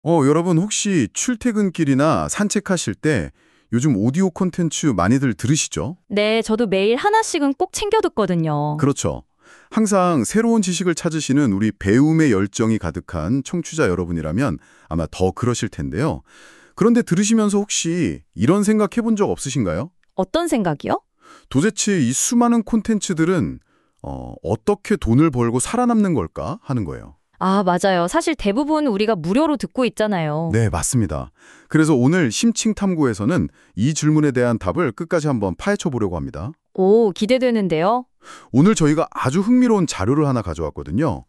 여러분 혹시 출퇴근길이나 산책하실 때 요즘 오디오 콘텐츠 많이들 들으시죠? 네, 저도 매일 하나씩은 꼭 챙겨 듣거든요. 그렇죠. 항상 새로운 지식을 찾으시는 우리 배움의 열정이 가득한 청취자 여러분이라면 아마 더 그러실 텐데요. 그런데 들으시면서 혹시 이런 생각 해본 적 없으신가요? 어떤 생각이요? 도대체 이 수많은 콘텐츠들은 어떻게 돈을 벌고 살아남는 걸까 하는 거예요. 아, 맞아요. 사실 대부분 우리가 무료로 듣고 있잖아요. 네, 맞습니다. 그래서 오늘 심층탐구에서는 이 질문에 대한 답을 끝까지 한번 파헤쳐 보려고 합니다. 오, 기대되는데요. 오늘 저희가 아주 흥미로운 자료를 하나 가져왔거든요.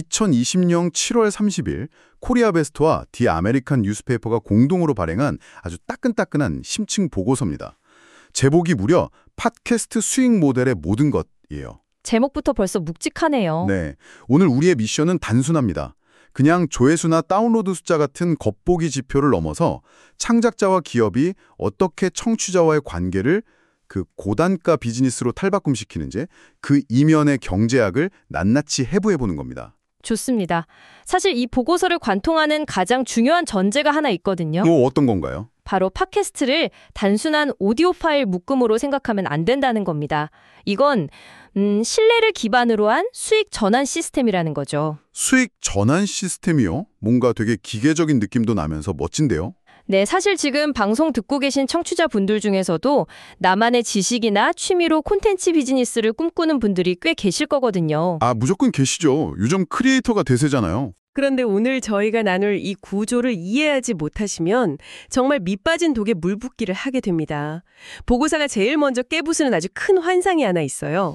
2020년 7월 30일 코리아 베스트와 디 아메리칸 뉴스페이퍼가 공동으로 발행한 아주 따끈따끈한 심층 보고서입니다. 제목이 무려 팟캐스트 수익 모델의 모든 것이에요. 제목부터 벌써 묵직하네요. 네, 오늘 우리의 미션은 단순합니다. 그냥 조회수나 다운로드 숫자 같은 겉보기 지표를 넘어서 창작자와 기업이 어떻게 청취자와의 관계를 그 고단가 비즈니스로 탈바꿈시키는지 그 이면의 경제학을 낱낱이 해부해보는 겁니다. 좋습니다. 사실 이 보고서를 관통하는 가장 중요한 전제가 하나 있거든요. 어떤 건가요? 바로 팟캐스트를 단순한 오디오 파일 묶음으로 생각하면 안 된다는 겁니다. 이건 신뢰를 기반으로 한 수익 전환 시스템이라는 거죠. 수익 전환 시스템이요? 뭔가 되게 기계적인 느낌도 나면서 멋진데요? 네, 사실 지금 방송 듣고 계신 청취자분들 중에서도 나만의 지식이나 취미로 콘텐츠 비즈니스를 꿈꾸는 분들이 꽤 계실 거거든요. 아, 무조건 계시죠. 요즘 크리에이터가 대세잖아요. 그런데 오늘 저희가 나눌 이 구조를 이해하지 못하시면 정말 밑빠진 독에 물 붓기를 하게 됩니다. 보고서가 제일 먼저 깨부수는 아주 큰 환상이 하나 있어요.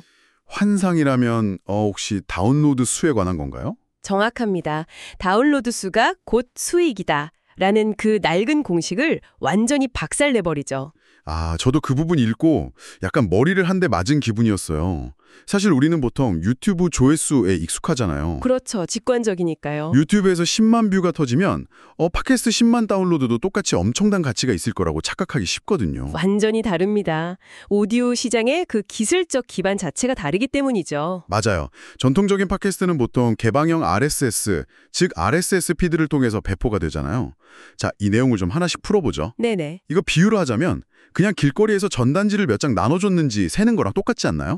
환상이라면 혹시 다운로드 수에 관한 건가요? 정확합니다. 다운로드 수가 곧 수익이다. 라는 그 낡은 공식을 완전히 박살내버리죠. 아, 저도 그 부분 읽고 약간 머리를 한 대 맞은 기분이었어요. 사실 우리는 보통 유튜브 조회수에 익숙하잖아요. 그렇죠. 직관적이니까요. 유튜브에서 10만 뷰가 터지면 팟캐스트 10만 다운로드도 똑같이 엄청난 가치가 있을 거라고 착각하기 쉽거든요. 완전히 다릅니다. 오디오 시장의 그 기술적 기반 자체가 다르기 때문이죠. 맞아요. 전통적인 팟캐스트는 보통 개방형 RSS, 즉 RSS 피드를 통해서 배포가 되잖아요. 자, 이 내용을 좀 하나씩 풀어보죠. 네네. 이거 비유로 하자면 그냥 길거리에서 전단지를 몇 장 나눠줬는지 세는 거랑 똑같지 않나요?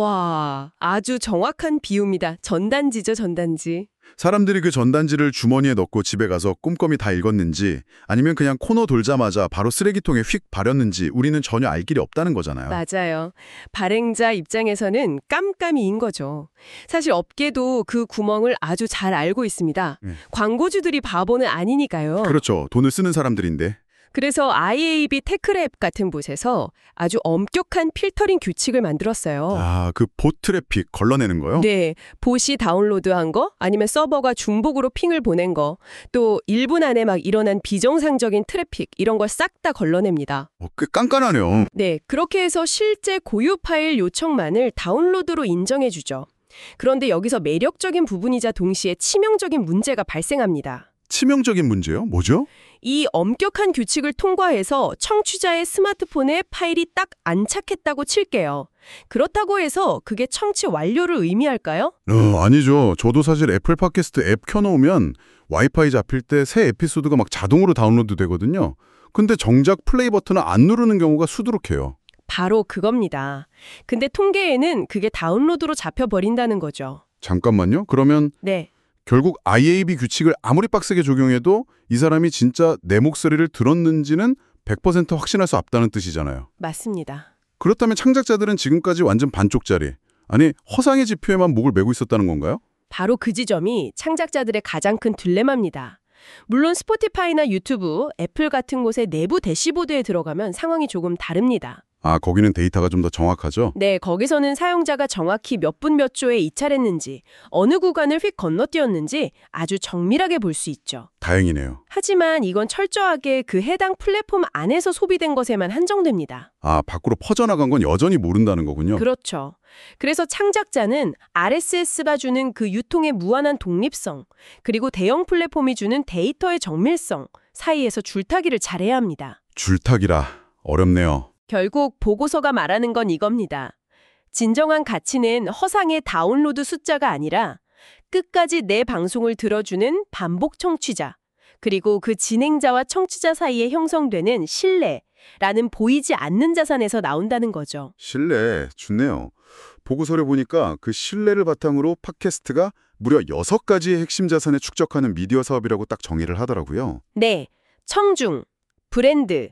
와, 아주 정확한 비유입니다. 전단지죠, 전단지. 사람들이 그 전단지를 주머니에 넣고 집에 가서 꼼꼼히 다 읽었는지 아니면 그냥 코너 돌자마자 바로 쓰레기통에 휙 버렸는지 우리는 전혀 알 길이 없다는 거잖아요. 맞아요. 발행자 입장에서는 깜깜이인 거죠. 사실 업계도 그 구멍을 아주 잘 알고 있습니다. 광고주들이 바보는 아니니까요. 그렇죠. 돈을 쓰는 사람들인데. 그래서 IAB 테크랩 같은 곳에서 아주 엄격한 필터링 규칙을 만들었어요. 아, 그 봇 트래픽 걸러내는 거요? 네, 봇이 다운로드한 거, 아니면 서버가 중복으로 핑을 보낸 거, 또 1분 안에 막 일어난 비정상적인 트래픽 이런 걸 싹 다 걸러냅니다. 꽤 깐깐하네요. 네, 그렇게 해서 실제 고유 파일 요청만을 다운로드로 인정해주죠. 그런데 여기서 매력적인 부분이자 동시에 치명적인 문제가 발생합니다. 치명적인 문제요? 뭐죠? 이 엄격한 규칙을 통과해서 청취자의 스마트폰에 파일이 딱 안착했다고 칠게요. 그렇다고 해서 그게 청취 완료를 의미할까요? 아니죠. 저도 사실 애플 팟캐스트 앱 켜놓으면 와이파이 잡힐 때 새 에피소드가 막 자동으로 다운로드 되거든요. 근데 정작 플레이 버튼을 안 누르는 경우가 수두룩해요. 바로 그겁니다. 근데 통계에는 그게 다운로드로 잡혀버린다는 거죠. 잠깐만요. 그러면 네. 결국 IAB 규칙을 아무리 빡세게 적용해도 이 사람이 진짜 내 목소리를 들었는지는 100% 확신할 수 없다는 뜻이잖아요. 맞습니다. 그렇다면 창작자들은 지금까지 완전 반쪽짜리, 아니 허상의 지표에만 목을 메고 있었다는 건가요? 바로 그 지점이 창작자들의 가장 큰 딜레마입니다. 물론 스포티파이나 유튜브, 애플 같은 곳의 내부 대시보드에 들어가면 상황이 조금 다릅니다. 아, 거기는 데이터가 좀 더 정확하죠? 네, 거기서는 사용자가 정확히 몇 분 몇 초에 이탈했는지, 어느 구간을 휙 건너뛰었는지 아주 정밀하게 볼 수 있죠. 다행이네요. 하지만 이건 철저하게 그 해당 플랫폼 안에서 소비된 것에만 한정됩니다. 아, 밖으로 퍼져나간 건 여전히 모른다는 거군요. 그렇죠. 그래서 창작자는 RSS가 주는 그 유통의 무한한 독립성, 그리고 대형 플랫폼이 주는 데이터의 정밀성 사이에서 줄타기를 잘해야 합니다. 줄타기라 어렵네요. 결국 보고서가 말하는 건 이겁니다. 진정한 가치는 허상의 다운로드 숫자가 아니라 끝까지 내 방송을 들어주는 반복 청취자, 그리고 그 진행자와 청취자 사이에 형성되는 신뢰라는 보이지 않는 자산에서 나온다는 거죠. 신뢰, 좋네요. 보고서를 보니까 그 신뢰를 바탕으로 팟캐스트가 무려 6가지의 핵심 자산을 축적하는 미디어 사업이라고 딱 정의를 하더라고요. 네, 청중, 브랜드,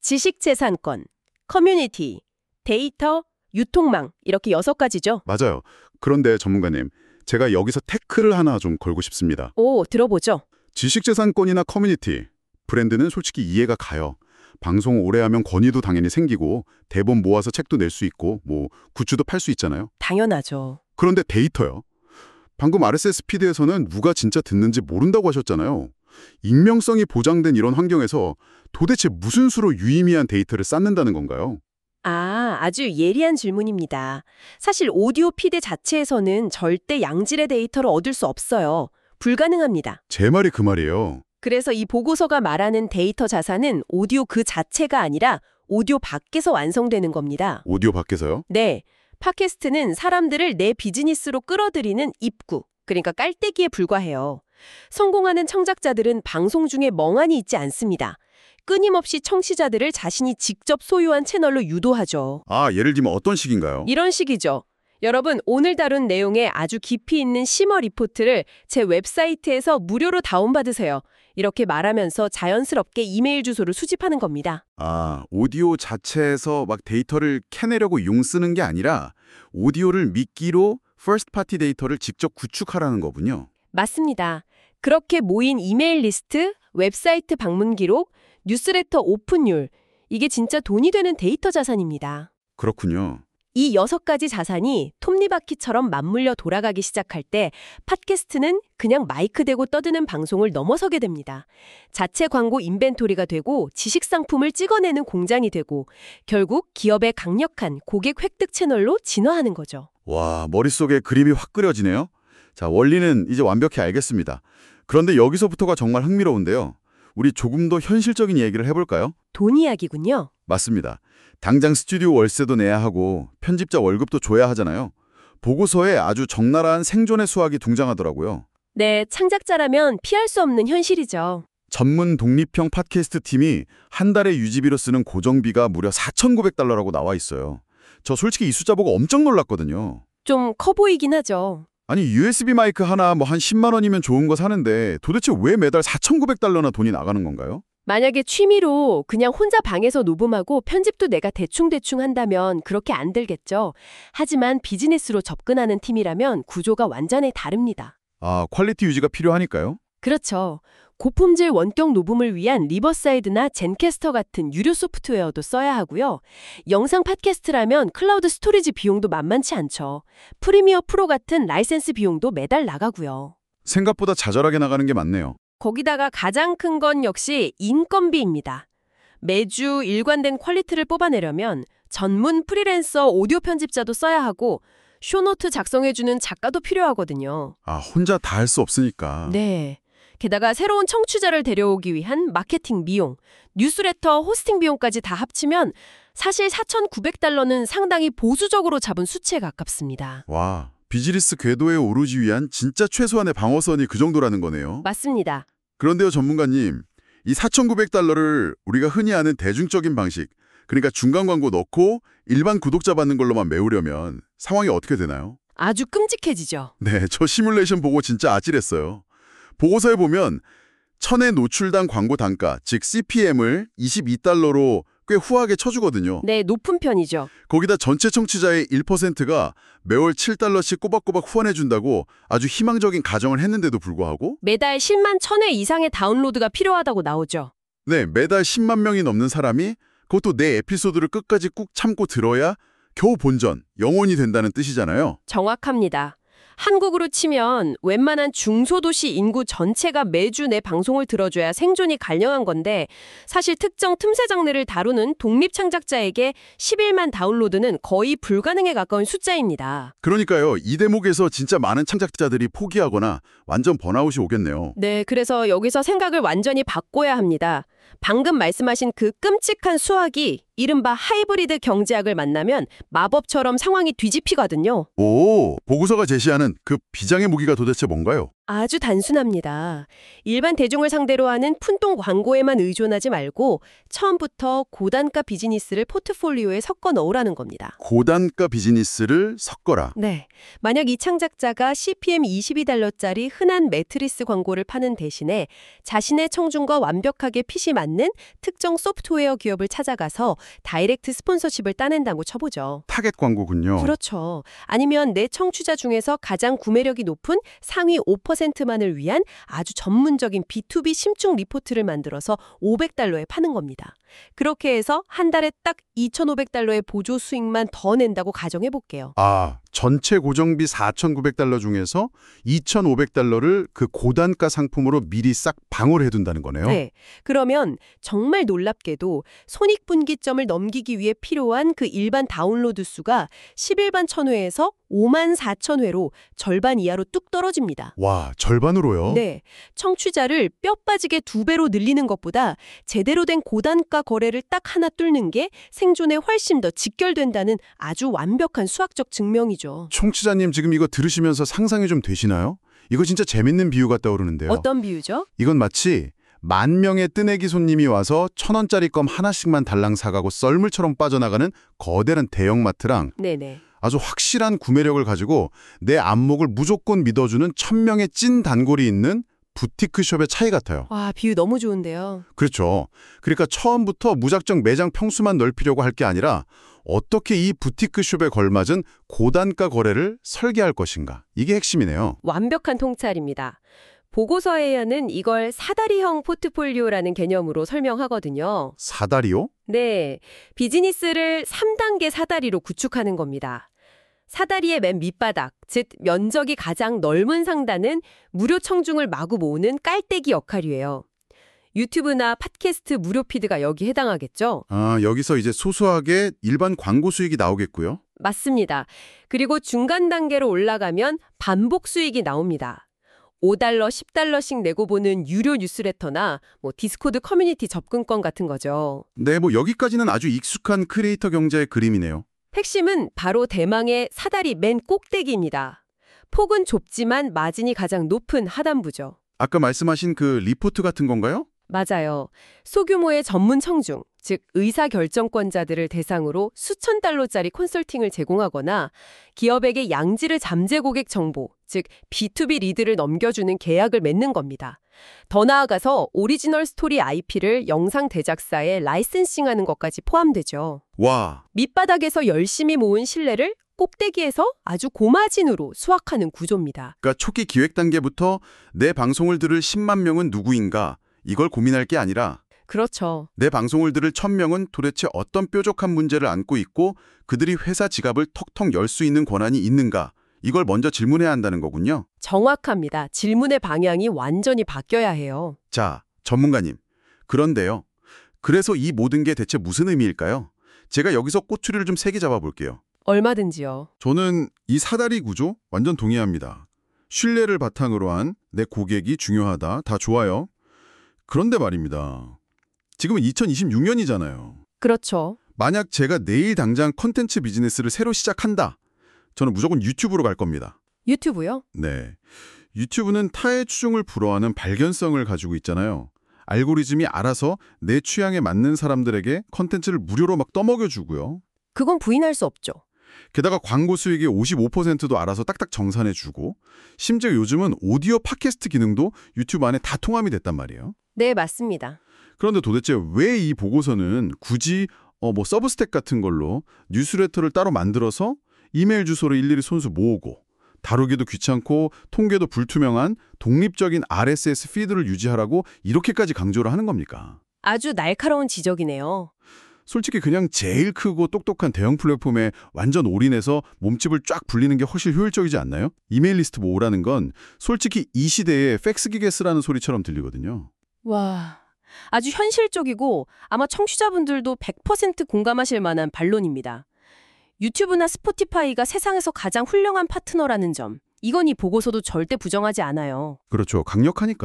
지식재산권, 커뮤니티, 데이터, 유통망 이렇게 6가지죠. 맞아요. 그런데 전문가님, 제가 여기서 태클을 하나 좀 걸고 싶습니다. 오, 들어보죠. 지식재산권이나 커뮤니티, 브랜드는 솔직히 이해가 가요. 방송 오래 하면 권위도 당연히 생기고 대본 모아서 책도 낼 수 있고 뭐 굿즈도 팔 수 있잖아요. 당연하죠. 그런데 데이터요. 방금 RSS 피드에서는 누가 진짜 듣는지 모른다고 하셨잖아요. 익명성이 보장된 이런 환경에서 도대체 무슨 수로 유의미한 데이터를 쌓는다는 건가요? 아주 예리한 질문입니다. 사실 오디오 피드 자체에서는 절대 양질의 데이터를 얻을 수 없어요. 불가능합니다. 제 말이 그 말이에요. 그래서 이 보고서가 말하는 데이터 자산은 오디오 그 자체가 아니라 오디오 밖에서 완성되는 겁니다. 오디오 밖에서요? 네, 팟캐스트는 사람들을 내 비즈니스로 끌어들이는 입구, 그러니까 깔때기에 불과해요. 성공하는 청작자들은 방송 중에 멍하니 있지 않습니다. 끊임없이 청취자들을 자신이 직접 소유한 채널로 유도하죠. 아, 예를 들면 어떤 식인가요? 이런 식이죠. 여러분, 오늘 다룬 내용에 아주 깊이 있는 심화 리포트를 제 웹사이트에서 무료로 다운받으세요. 이렇게 말하면서 자연스럽게 이메일 주소를 수집하는 겁니다. 아, 오디오 자체에서 막 데이터를 캐내려고 용 쓰는 게 아니라 오디오를 미끼로 퍼스트 파티 데이터를 직접 구축하라는 거군요. 맞습니다. 그렇게 모인 이메일 리스트, 웹사이트 방문 기록, 뉴스레터 오픈율, 이게 진짜 돈이 되는 데이터 자산입니다. 그렇군요. 이 6가지 자산이 톱니바퀴처럼 맞물려 돌아가기 시작할 때 팟캐스트는 그냥 마이크 대고 떠드는 방송을 넘어서게 됩니다. 자체 광고 인벤토리가 되고 지식 상품을 찍어내는 공장이 되고 결국 기업의 강력한 고객 획득 채널로 진화하는 거죠. 와, 머릿속에 그림이 확 그려지네요. 자, 원리는 이제 완벽히 알겠습니다. 그런데 여기서부터가 정말 흥미로운데요. 우리 조금 더 현실적인 얘기를 해볼까요? 돈 이야기군요. 맞습니다. 당장 스튜디오 월세도 내야 하고 편집자 월급도 줘야 하잖아요. 보고서에 아주 적나라한 생존의 수학이 등장하더라고요. 네, 창작자라면 피할 수 없는 현실이죠. 전문 독립형 팟캐스트 팀이 한 달에 유지비로 쓰는 고정비가 무려 4,900달러라고 나와 있어요. 저 솔직히 이 숫자 보고 엄청 놀랐거든요. 좀 커 보이긴 하죠. 아니 USB 마이크 하나 뭐 한 10만 원이면 좋은 거 사는데 도대체 왜 매달 4,900달러나 돈이 나가는 건가요? 만약에 취미로 그냥 혼자 방에서 녹음하고 편집도 내가 대충대충 한다면 그렇게 안 들겠죠. 하지만 비즈니스로 접근하는 팀이라면 구조가 완전히 다릅니다. 아, 퀄리티 유지가 필요하니까요? 그렇죠. 고품질 원격 녹음을 위한 리버사이드나 젠캐스터 같은 유료 소프트웨어도 써야 하고요. 영상 팟캐스트라면 클라우드 스토리지 비용도 만만치 않죠. 프리미어 프로 같은 라이센스 비용도 매달 나가고요. 생각보다 자잘하게 나가는 게 많네요. 거기다가 가장 큰 건 역시 인건비입니다. 매주 일관된 퀄리티를 뽑아내려면 전문 프리랜서 오디오 편집자도 써야 하고 쇼노트 작성해주는 작가도 필요하거든요. 아, 혼자 다 할 수 없으니까. 네. 게다가 새로운 청취자를 데려오기 위한 마케팅 비용, 뉴스레터 호스팅 비용까지 다 합치면 사실 4,900달러는 상당히 보수적으로 잡은 수치에 가깝습니다. 와, 비즈니스 궤도에 오르기 위한 진짜 최소한의 방어선이 그 정도라는 거네요. 맞습니다. 그런데요, 전문가님. 이 4,900달러를 우리가 흔히 아는 대중적인 방식, 그러니까 중간 광고 넣고 일반 구독자 받는 걸로만 메우려면 상황이 어떻게 되나요? 아주 끔찍해지죠. 네, 저 시뮬레이션 보고 진짜 아찔했어요. 보고서에 보면 천회 노출당 광고 단가, 즉 CPM을 22달러로 꽤 후하게 쳐주거든요. 네, 높은 편이죠. 거기다 전체 청취자의 1%가 매월 7달러씩 꼬박꼬박 후원해준다고 아주 희망적인 가정을 했는데도 불구하고 매달 10만 1,000회 이상의 다운로드가 필요하다고 나오죠. 네, 매달 10만 명이 넘는 사람이 그것도 내 에피소드를 끝까지 꾹 참고 들어야 겨우 본전, 영혼이 된다는 뜻이잖아요. 정확합니다. 한국으로 치면 웬만한 중소도시 인구 전체가 매주 내 방송을 들어줘야 생존이 가능한 건데 사실 특정 틈새 장르를 다루는 독립 창작자에게 11만 다운로드는 거의 불가능에 가까운 숫자입니다. 그러니까요, 이 대목에서 진짜 많은 창작자들이 포기하거나 완전 번아웃이 오겠네요. 네, 그래서 여기서 생각을 완전히 바꿔야 합니다. 방금 말씀하신 그 끔찍한 수학이 이른바 하이브리드 경제학을 만나면 마법처럼 상황이 뒤집히거든요. 오, 보고서가 제시하는 그 비장의 무기가 도대체 뭔가요? 아주 단순합니다. 일반 대중을 상대로 하는 푼돈 광고에만 의존하지 말고 처음부터 고단가 비즈니스를 포트폴리오에 섞어 넣으라는 겁니다. 고단가 비즈니스를 섞어라. 네. 만약 이 창작자가 CPM $22짜리 흔한 매트리스 광고를 파는 대신에 자신의 청중과 완벽하게 핏이 맞는 특정 소프트웨어 기업을 찾아가서 다이렉트 스폰서십을 따낸다고 쳐보죠. 타겟 광고군요. 그렇죠. 아니면 내 청취자 중에서 가장 구매력이 높은 상위 5%만을 위한 아주 전문적인 B2B 심층 리포트를 만들어서 $500에 파는 겁니다. 그렇게 해서 한 달에 딱 $2,500의 보조 수익만 더 낸다고 가정해 볼게요. 아, 전체 고정비 $4,900 중에서 $2,500를 그 고단가 상품으로 미리 싹 방어를 해둔다는 거네요. 네. 그러면 정말 놀랍게도 손익분기점을 넘기기 위해 필요한 그 일반 다운로드 수가 10일반 1000회에서 54,000회로 절반 이하로 뚝 떨어집니다. 와, 절반으로요? 네. 청취자를 뼈 빠지게 2배로 늘리는 것보다 제대로 된 고단가 거래를 딱 하나 뚫는 게 생존에 훨씬 더 직결된다는 아주 완벽한 수학적 증명이죠. 청취자님 지금 이거 들으시면서 상상이 좀 되시나요? 이거 진짜 재밌는 비유가 떠오르는데요. 어떤 비유죠? 이건 마치 10,000명의 뜨내기 손님이 와서 1,000원짜리 껌 하나씩만 달랑 사가고 썰물처럼 빠져나가는 거대한 대형마트랑 네네. 아주 확실한 구매력을 가지고 내 안목을 무조건 믿어주는 1,000명의 찐 단골이 있는 부티크숍의 차이 같아요. 와, 비유 너무 좋은데요. 그렇죠. 그러니까 처음부터 무작정 매장 평수만 넓히려고 할 게 아니라 어떻게 이 부티크숍에 걸맞은 고단가 거래를 설계할 것인가. 이게 핵심이네요. 완벽한 통찰입니다. 보고서에는 이걸 사다리형 포트폴리오라는 개념으로 설명하거든요. 사다리요? 네, 비즈니스를 3단계 사다리로 구축하는 겁니다. 사다리의 맨 밑바닥, 즉 면적이 가장 넓은 상단은 무료 청중을 마구 모으는 깔때기 역할이에요. 유튜브나 팟캐스트 무료 피드가 여기 해당하겠죠? 아, 여기서 이제 소소하게 일반 광고 수익이 나오겠고요. 맞습니다. 그리고 중간 단계로 올라가면 반복 수익이 나옵니다. $5, $10씩 내고 보는 유료 뉴스레터나 디스코드 커뮤니티 접근권 같은 거죠. 네, 여기까지는 아주 익숙한 크리에이터 경제의 그림이네요. 핵심은 바로 대망의 사다리 맨 꼭대기입니다. 폭은 좁지만 마진이 가장 높은 하단부죠. 아까 말씀하신 그 리포트 같은 건가요? 맞아요. 소규모의 전문 청중, 즉 의사결정권자들을 대상으로 수천 달러짜리 컨설팅을 제공하거나 기업에게 양질의 잠재 고객 정보, 즉 B2B 리드를 넘겨주는 계약을 맺는 겁니다. 더 나아가서 오리지널 스토리 IP를 영상 제작사에 라이센싱하는 것까지 포함되죠. 와, 밑바닥에서 열심히 모은 신뢰를 꼭대기에서 아주 고마진으로 수확하는 구조입니다. 그러니까 초기 기획 단계부터 내 방송을 들을 10만 명은 누구인가 이걸 고민할 게 아니라 그렇죠. 내 방송을 들을 1,000명은 도대체 어떤 뾰족한 문제를 안고 있고 그들이 회사 지갑을 턱턱 열 수 있는 권한이 있는가 이걸 먼저 질문해야 한다는 거군요. 정확합니다. 질문의 방향이 완전히 바뀌어야 해요. 자, 전문가님. 그런데요. 그래서 이 모든 게 대체 무슨 의미일까요? 제가 여기서 꼬투리를 좀 세게 잡아볼게요. 얼마든지요. 저는 이 사다리 구조 완전 동의합니다. 신뢰를 바탕으로 한 내 고객이 중요하다. 다 좋아요. 그런데 말입니다. 지금은 2026년이잖아요. 그렇죠. 만약 제가 내일 당장 컨텐츠 비즈니스를 새로 시작한다. 저는 무조건 유튜브로 갈 겁니다. 유튜브요? 네. 유튜브는 타의 추종을 불허하는 발견성을 가지고 있잖아요. 알고리즘이 알아서 내 취향에 맞는 사람들에게 컨텐츠를 무료로 막 떠먹여주고요. 그건 부인할 수 없죠. 게다가 광고 수익의 55%도 알아서 딱딱 정산해주고 심지어 요즘은 오디오 팟캐스트 기능도 유튜브 안에 다 통합이 됐단 말이에요. 네, 맞습니다. 그런데 도대체 왜 이 보고서는 굳이 서브스택 같은 걸로 뉴스레터를 따로 만들어서 이메일 주소를 일일이 손수 모으고 다루기도 귀찮고 통계도 불투명한 독립적인 RSS 피드를 유지하라고 이렇게까지 강조를 하는 겁니까? 아주 날카로운 지적이네요. 솔직히 그냥 제일 크고 똑똑한 대형 플랫폼에 완전 올인해서 몸집을 쫙 불리는 게 훨씬 효율적이지 않나요? 이메일 리스트 모으라는 건 솔직히 이 시대에 팩스기계 쓰라는 소리처럼 들리거든요. 와, 아주 현실적이고 아마 청취자분들도 100% 공감하실 만한 반론입니다. 유튜브나 스포티파이가 세상에서 가장 훌륭한 파트너라는 점, 이건 이 보고서도 절대 부정하지 않아요. 그렇죠. 강력하니까요.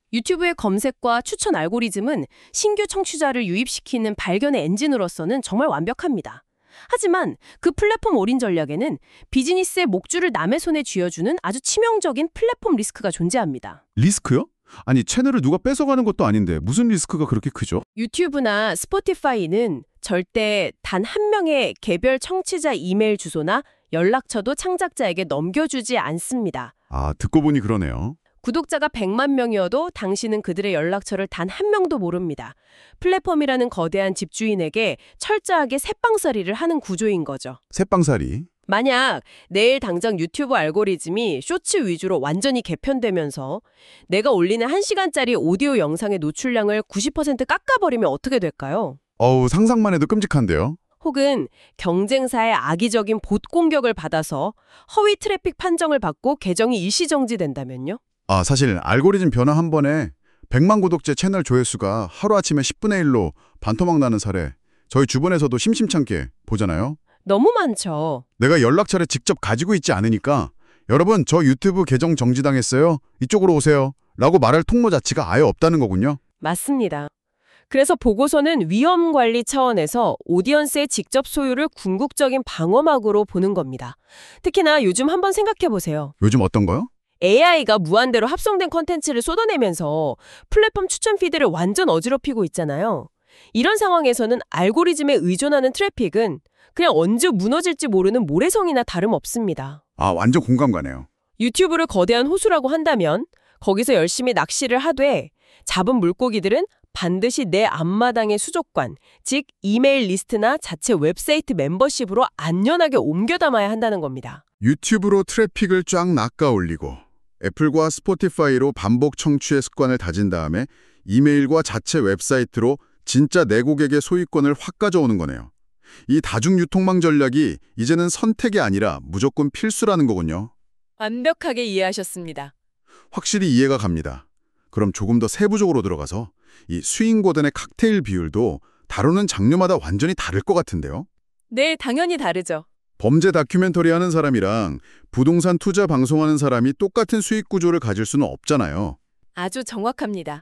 유튜브의 검색과 추천 알고리즘은 신규 청취자를 유입시키는 발견의 엔진으로서는 정말 완벽합니다. 하지만 그 플랫폼 올인 전략에는 비즈니스의 목줄을 남의 손에 쥐어주는 아주 치명적인 플랫폼 리스크가 존재합니다. 리스크요? 아니, 채널을 누가 뺏어가는 것도 아닌데 무슨 리스크가 그렇게 크죠? 유튜브나 스포티파이는 절대 단 한 명의 개별 청취자 이메일 주소나 연락처도 창작자에게 넘겨주지 않습니다. 아, 듣고 보니 그러네요. 구독자가 100만 명이어도 당신은 그들의 연락처를 단 한 명도 모릅니다. 플랫폼이라는 거대한 집주인에게 철저하게 새빵살이를 하는 구조인 거죠. 새빵살이. 만약 내일 당장 유튜브 알고리즘이 쇼츠 위주로 완전히 개편되면서 내가 올리는 1시간짜리 오디오 영상의 노출량을 90% 깎아버리면 어떻게 될까요? 어우, 상상만 해도 끔찍한데요. 혹은 경쟁사의 악의적인 봇 공격을 받아서 허위 트래픽 판정을 받고 계정이 일시정지된다면요? 아, 사실 알고리즘 변화 한 번에 100만 구독자 채널 조회수가 하루아침에 10분의 1로 반토막 나는 사례, 저희 주변에서도 심심찮게 보잖아요. 너무 많죠. 내가 연락처를 직접 가지고 있지 않으니까 여러분, 저 유튜브 계정 정지당했어요. 이쪽으로 오세요. 라고 말할 통로 자체가 아예 없다는 거군요. 맞습니다. 그래서 보고서는 위험 관리 차원에서 오디언스의 직접 소유를 궁극적인 방어막으로 보는 겁니다. 특히나 요즘 한번 생각해 보세요. 요즘 어떤 거요? AI가 무한대로 합성된 콘텐츠를 쏟아내면서 플랫폼 추천 피드를 완전 어지럽히고 있잖아요. 이런 상황에서는 알고리즘에 의존하는 트래픽은 그냥 언제 무너질지 모르는 모래성이나 다름없습니다. 아, 완전 공감 가네요. 유튜브를 거대한 호수라고 한다면 거기서 열심히 낚시를 하되 잡은 물고기들은 반드시 내 앞마당의 수족관, 즉 이메일 리스트나 자체 웹사이트 멤버십으로 안연하게 옮겨 담아야 한다는 겁니다. 유튜브로 트래픽을 쫙 낚아 올리고 애플과 스포티파이로 반복 청취의 습관을 다진 다음에 이메일과 자체 웹사이트로 진짜 내 고객의 소유권을 확 가져오는 거네요. 이 다중유통망 전략이 이제는 선택이 아니라 무조건 필수라는 거군요. 완벽하게 이해하셨습니다. 확실히 이해가 갑니다. 그럼 조금 더 세부적으로 들어가서 이 스윙 고든의 칵테일 비율도 다루는 장르마다 완전히 다를 것 같은데요. 네, 당연히 다르죠. 범죄 다큐멘터리 하는 사람이랑 부동산 투자 방송하는 사람이 똑같은 수익 구조를 가질 수는 없잖아요. 아주 정확합니다.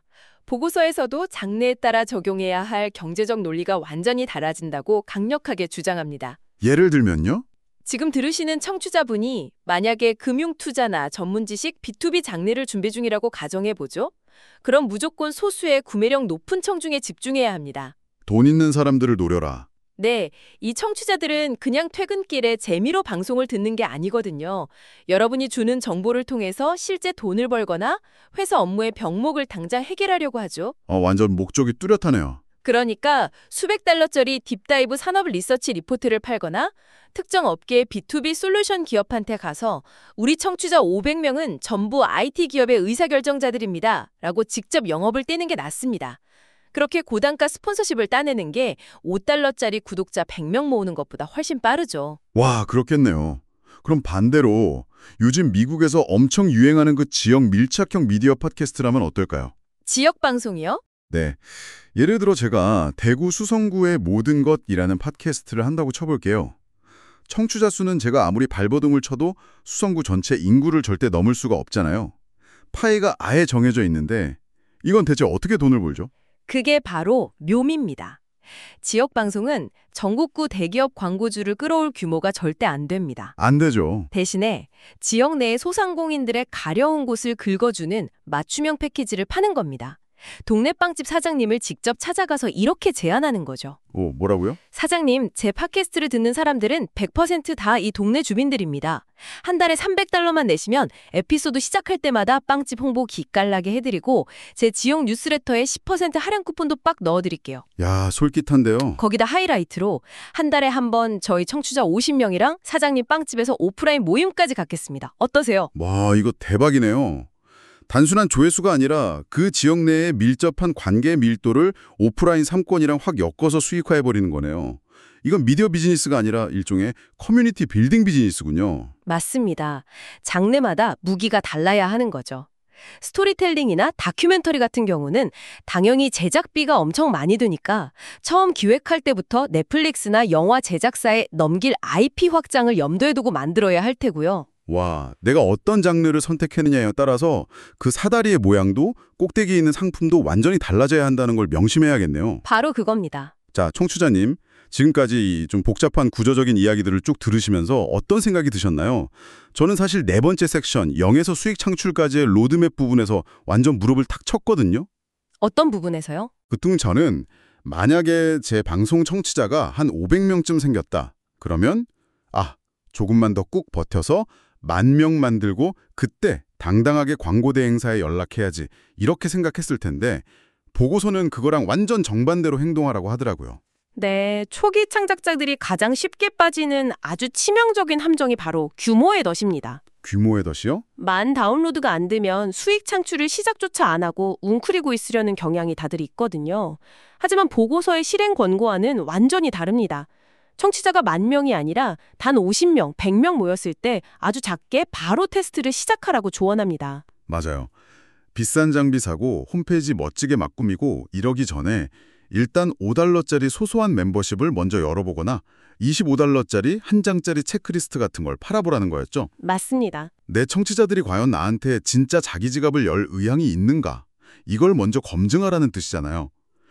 보고서에서도 장르에 따라 적용해야 할 경제적 논리가 완전히 달라진다고 강력하게 주장합니다. 예를 들면요? 지금 들으시는 청취자분이 만약에 금융투자나 전문지식 B2B 장르를 준비 중이라고 가정해보죠. 그럼 무조건 소수의 구매력 높은 청중에 집중해야 합니다. 돈 있는 사람들을 노려라. 네, 이 청취자들은 그냥 퇴근길에 재미로 방송을 듣는 게 아니거든요. 여러분이 주는 정보를 통해서 실제 돈을 벌거나 회사 업무의 병목을 당장 해결하려고 하죠. 완전 목적이 뚜렷하네요. 그러니까 수백 달러짜리 딥다이브 산업 리서치 리포트를 팔거나 특정 업계의 B2B 솔루션 기업한테 가서 우리 청취자 500명은 전부 IT 기업의 의사결정자들입니다. 라고 직접 영업을 떼는 게 낫습니다. 그렇게 고단가 스폰서십을 따내는 게 5달러짜리 구독자 100명 모으는 것보다 훨씬 빠르죠. 와, 그렇겠네요. 그럼 반대로 요즘 미국에서 엄청 유행하는 그 지역 밀착형 미디어 팟캐스트라면 어떨까요? 지역 방송이요? 네. 예를 들어 제가 대구 수성구의 모든 것이라는 팟캐스트를 한다고 쳐볼게요. 청취자 수는 제가 아무리 발버둥을 쳐도 수성구 전체 인구를 절대 넘을 수가 없잖아요. 파이가 아예 정해져 있는데 이건 대체 어떻게 돈을 벌죠? 그게 바로 묘미입니다. 지역 방송은 전국구 대기업 광고주를 끌어올 규모가 절대 안 됩니다. 안 되죠. 대신에 지역 내의 소상공인들의 가려운 곳을 긁어주는 맞춤형 패키지를 파는 겁니다. 동네 빵집 사장님을 직접 찾아가서 이렇게 제안하는 거죠. 오, 뭐라고요? 사장님, 제 팟캐스트를 듣는 사람들은 100% 다 이 동네 주민들입니다. 한 달에 300달러만 내시면 에피소드 시작할 때마다 빵집 홍보 기깔나게 해드리고 제 지역 뉴스레터에 10% 할인 쿠폰도 빡 넣어드릴게요. 야, 솔깃한데요. 거기다 하이라이트로 한 달에 한 번 저희 청취자 50명이랑 사장님 빵집에서 오프라인 모임까지 갖겠습니다. 어떠세요? 와, 이거 대박이네요. 단순한 조회수가 아니라 그 지역 내에 밀접한 관계 밀도를 오프라인 상권이랑 확 엮어서 수익화해버리는 거네요. 이건 미디어 비즈니스가 아니라 일종의 커뮤니티 빌딩 비즈니스군요. 맞습니다. 장르마다 무기가 달라야 하는 거죠. 스토리텔링이나 다큐멘터리 같은 경우는 당연히 제작비가 엄청 많이 드니까 처음 기획할 때부터 넷플릭스나 영화 제작사에 넘길 IP 확장을 염두에 두고 만들어야 할 테고요. 와, 내가 어떤 장르를 선택했느냐에 따라서 그 사다리의 모양도 꼭대기에 있는 상품도 완전히 달라져야 한다는 걸 명심해야겠네요. 바로 그겁니다. 자, 청취자님. 지금까지 이 좀 복잡한 구조적인 이야기들을 쭉 들으시면서 어떤 생각이 드셨나요? 저는 사실 네 번째 섹션, 0에서 수익 창출까지의 로드맵 부분에서 완전 무릎을 탁 쳤거든요. 어떤 부분에서요? 그중 저는 만약에 제 방송 청취자가 한 500명쯤 생겼다. 그러면 조금만 더 꾹 버텨서 10,000명 만들고 그때 당당하게 광고 대행사에 연락해야지 이렇게 생각했을 텐데 보고서는 그거랑 완전 정반대로 행동하라고 하더라고요. 네, 초기 창작자들이 가장 쉽게 빠지는 아주 치명적인 함정이 바로 규모의 덫입니다. 규모의 덫이요? 만 다운로드가 안 되면 수익 창출을 시작조차 안 하고 웅크리고 있으려는 경향이 다들 있거든요. 하지만 보고서의 실행 권고안은 완전히 다릅니다. 청취자가 10,000명이 아니라 단 50명, 100명 모였을 때 아주 작게 바로 테스트를 시작하라고 조언합니다. 맞아요. 비싼 장비 사고 홈페이지 멋지게 막 꾸미고 이러기 전에 일단 $5짜리 소소한 멤버십을 먼저 열어보거나 $25짜리 한 장짜리 체크리스트 같은 걸 팔아보라는 거였죠. 맞습니다. 내 청취자들이 과연 나한테 진짜 자기 지갑을 열 의향이 있는가? 이걸 먼저 검증하라는 뜻이잖아요.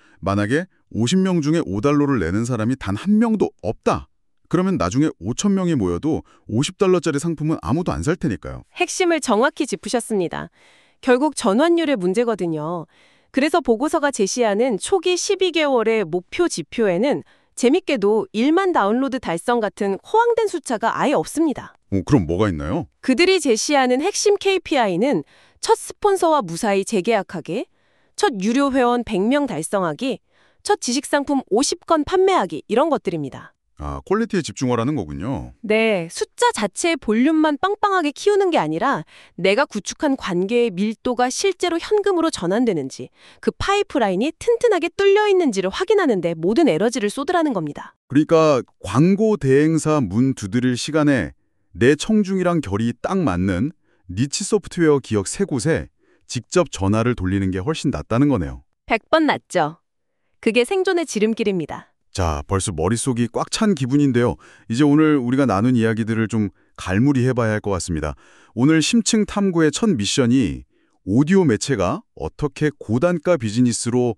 만약에 50명 중에 $5를 내는 사람이 단 한 명도 없다. 그러면 나중에 5,000명이 모여도 $50짜리 상품은 아무도 안 살 테니까요. 핵심을 정확히 짚으셨습니다. 결국 전환율의 문제거든요. 그래서 보고서가 제시하는 초기 12개월의 목표 지표에는 재밌게도 1만 다운로드 달성 같은 허황된 숫자가 아예 없습니다. 그럼 뭐가 있나요? 그들이 제시하는 핵심 KPI는 첫 스폰서와 무사히 재계약하기, 첫 유료 회원 100명 달성하기, 첫 지식상품 50건 판매하기 이런 것들입니다. 퀄리티에 집중하라는 거군요. 네, 숫자 자체의 볼륨만 빵빵하게 키우는 게 아니라 내가 구축한 관계의 밀도가 실제로 현금으로 전환되는지, 그 파이프라인이 튼튼하게 뚫려 있는지를 확인하는 데 모든 에너지를 쏟으라는 겁니다. 그러니까 광고 대행사 문 두드릴 시간에 내 청중이랑 결이 딱 맞는 니치 소프트웨어 기업 3곳에 직접 전화를 돌리는 게 훨씬 낫다는 거네요. 100번 낫죠. 그게 생존의 지름길입니다. 자, 벌써 머릿속이 꽉 찬 기분인데요. 이제 오늘 우리가 나눈 이야기들을 좀 갈무리해봐야 할 것 같습니다. 오늘 심층 탐구의 첫 미션이 오디오 매체가 어떻게 고단가 비즈니스로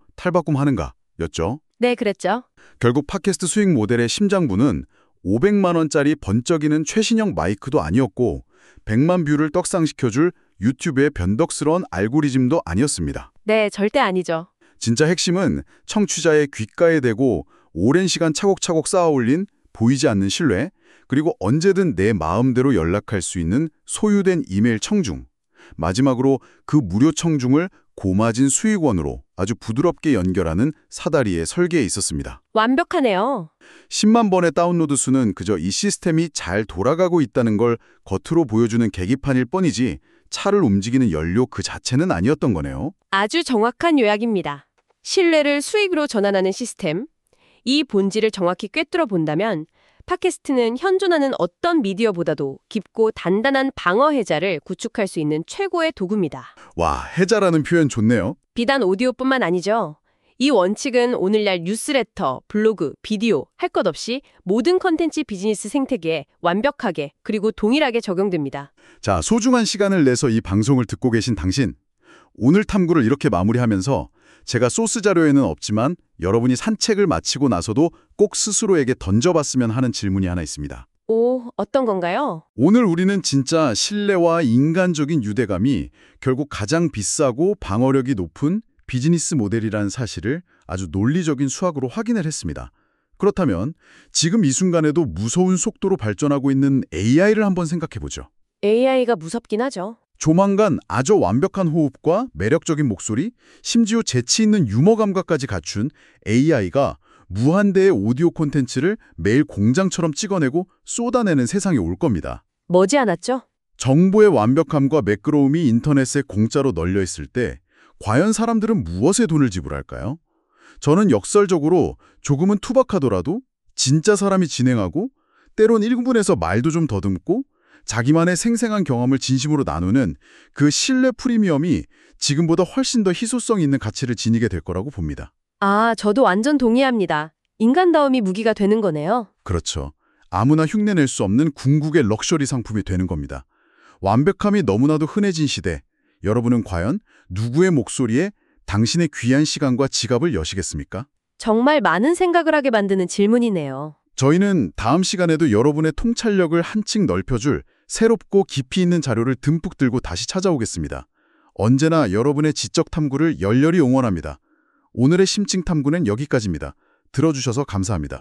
탈바꿈하는가였죠. 네, 그랬죠. 결국 팟캐스트 수익 모델의 심장부는 500만 원짜리 번쩍이는 최신형 마이크도 아니었고 100만 뷰를 떡상시켜줄 유튜브의 변덕스러운 알고리즘도 아니었습니다. 네, 절대 아니죠. 진짜 핵심은 청취자의 귓가에 대고 오랜 시간 차곡차곡 쌓아올린 보이지 않는 신뢰, 그리고 언제든 내 마음대로 연락할 수 있는 소유된 이메일 청중, 마지막으로 그 무료 청중을 고마진 수익원으로 아주 부드럽게 연결하는 사다리의 설계에 있었습니다. 완벽하네요. 10만 번의 다운로드 수는 그저 이 시스템이 잘 돌아가고 있다는 걸 겉으로 보여주는 계기판일 뿐이지 차를 움직이는 연료 그 자체는 아니었던 거네요. 아주 정확한 요약입니다. 신뢰를 수익으로 전환하는 시스템. 이 본질을 정확히 꿰뚫어 본다면 팟캐스트는 현존하는 어떤 미디어보다도 깊고 단단한 방어 해자를 구축할 수 있는 최고의 도구입니다. 와, 해자라는 표현 좋네요. 비단 오디오뿐만 아니죠. 이 원칙은 오늘날 뉴스레터, 블로그, 비디오 할 것 없이 모든 컨텐츠 비즈니스 생태계에 완벽하게 그리고 동일하게 적용됩니다. 자, 소중한 시간을 내서 이 방송을 듣고 계신 당신. 오늘 탐구를 이렇게 마무리하면서 제가 소스 자료에는 없지만 여러분이 산책을 마치고 나서도 꼭 스스로에게 던져봤으면 하는 질문이 하나 있습니다. 오, 어떤 건가요? 오늘 우리는 진짜 신뢰와 인간적인 유대감이 결국 가장 비싸고 방어력이 높은 비즈니스 모델이라는 사실을 아주 논리적인 수학으로 확인을 했습니다. 그렇다면 지금 이 순간에도 무서운 속도로 발전하고 있는 AI를 한번 생각해보죠. AI가 무섭긴 하죠. 조만간 아주 완벽한 호흡과 매력적인 목소리, 심지어 재치 있는 유머 감각까지 갖춘 AI가 무한대의 오디오 콘텐츠를 매일 공장처럼 찍어내고 쏟아내는 세상이 올 겁니다. 머지않았죠? 정보의 완벽함과 매끄러움이 인터넷에 공짜로 널려 있을 때 과연 사람들은 무엇에 돈을 지불할까요? 저는 역설적으로 조금은 투박하더라도 진짜 사람이 진행하고 때론 1분에서 말도 좀 더듬고 자기만의 생생한 경험을 진심으로 나누는 그 신뢰 프리미엄이 지금보다 훨씬 더 희소성 있는 가치를 지니게 될 거라고 봅니다. 아, 저도 완전 동의합니다. 인간다움이 무기가 되는 거네요. 그렇죠. 아무나 흉내낼 수 없는 궁극의 럭셔리 상품이 되는 겁니다. 완벽함이 너무나도 흔해진 시대, 여러분은 과연 누구의 목소리에 당신의 귀한 시간과 지갑을 여시겠습니까? 정말 많은 생각을 하게 만드는 질문이네요. 저희는 다음 시간에도 여러분의 통찰력을 한층 넓혀줄 새롭고 깊이 있는 자료를 듬뿍 들고 다시 찾아오겠습니다. 언제나 여러분의 지적 탐구를 열렬히 응원합니다. 오늘의 심층 탐구는 여기까지입니다. 들어주셔서 감사합니다.